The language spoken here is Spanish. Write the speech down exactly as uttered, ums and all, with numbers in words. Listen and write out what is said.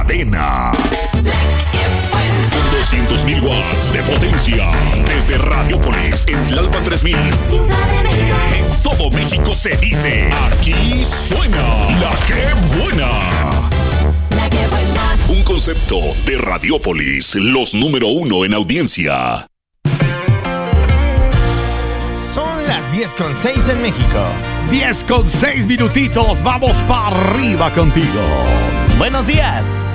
cadena. Con doscientos mil watts de potencia. Desde Radiópolis, en Tlalpan tres mil. En todo México se dice, aquí suena La Que Buena. La Que Buena. Un concepto de Radiópolis, los número uno en audiencia. Son las diez con seis en México. diez con seis minutitos, vamos para arriba contigo. Buenos días.